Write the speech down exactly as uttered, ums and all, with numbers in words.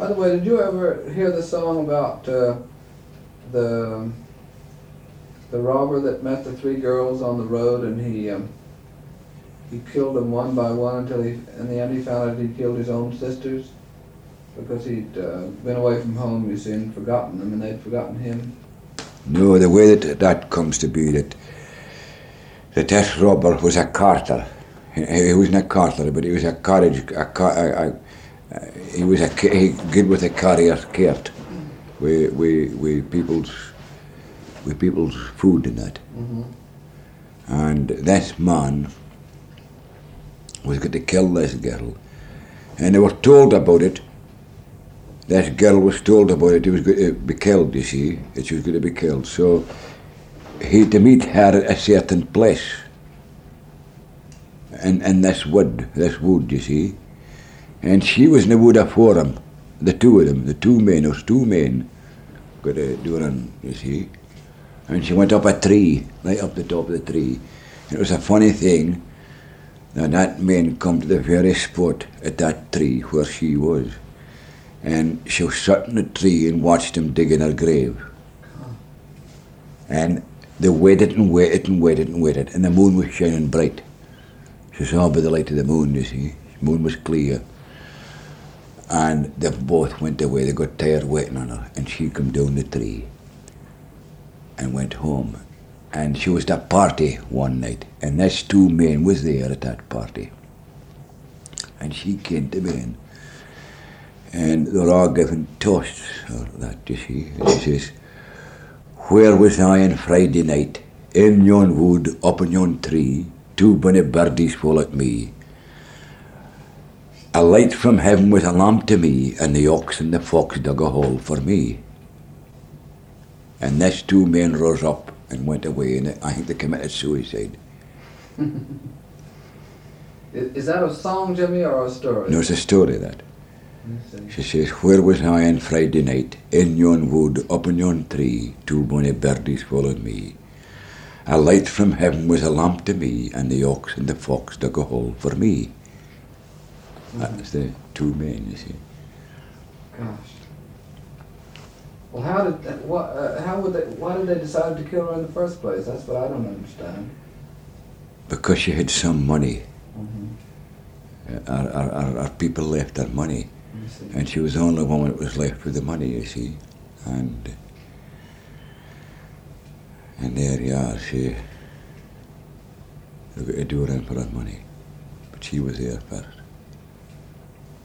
By the way, did you ever hear the song about uh, the the robber that met the three girls on the road, and he um, he killed them one by one until he, in the end, he found out he killed his own sisters because he'd uh, been away from home, you see, and forgotten them, and they'd forgotten him. No, the way that that comes to be that that that robber was a carter. He, he wasn't a carter, but he was a carriage. A, car, a, a, a, he was a he good with a carrier cart. We we we people's we people's food and that. Mm-hmm. And this man was going to kill this girl, and they were told about it. This girl was told about it. He was going to be killed. You see, that she was going to be killed. So he to meet her at a certain place. In, in this wood, this wood, you see. And she was in the wood afore him, the two of them, the two men, those two men, got a doing, you see. And she went up a tree, right up the top of the tree. And it was a funny thing that that man come to the very spot at that tree where she was. And she was sat in the tree and watched him dig in her grave. And they waited and waited and waited and waited, and the moon was shining bright. She saw by the light of the moon, you see. The moon was clear. And they both went away. They got tired waiting on her. And she come down the tree and went home. And she was at a party one night. And these two men was there at that party. And she came to me, and they were all giving toasts or that, you see. And she says, "Where was I on Friday night? In yon wood, up in yon tree, two bonny birdies full at me. A light from heaven was a lamp to me, and the ox and the fox dug a hole for me." And these two men rose up and went away, and I think they committed suicide. Is that a song, Jimmy, or a story? No, it's a story, that. She says, "Where was I on Friday night? In yon wood, up in yon tree, two bonny birdies followed me. A light from heaven was a lamp to me, and the ox and the fox dug a hole for me." Mm-hmm. That's the two men, you see. Gosh. Well, how did what? Uh, how would they? Why did they decide to kill her in the first place? That's what I don't understand. Because she had some money. Mm-hmm. Our, our, our, our people left her money. And she was the only woman that was left with the money, you see. And and there you are, she, they got to do her in for that money. But she was there first.